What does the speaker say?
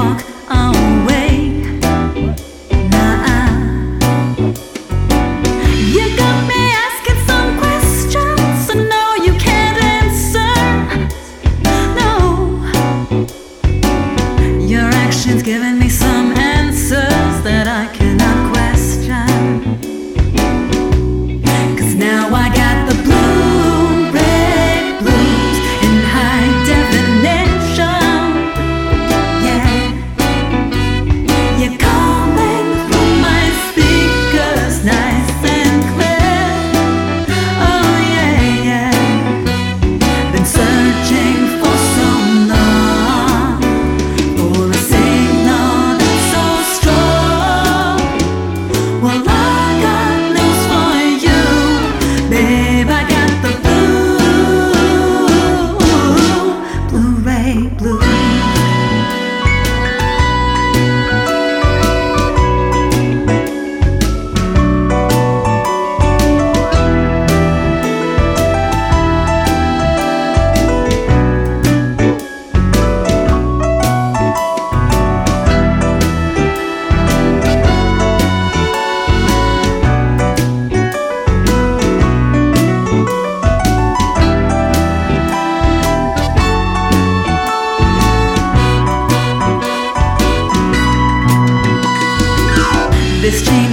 walk away. Nah, you got me asking some questions I know you can't answer. No, your actions giving me some answers that I cannot question. 'Cause now I got the blue, red blues in high definition. Yeah, you're coming through my speakers nice and clear. Oh yeah, yeah. Been searching for so long for a signal that's so strong. Well, I got news for you, babe. I got the blue, Blu-ray blues. This change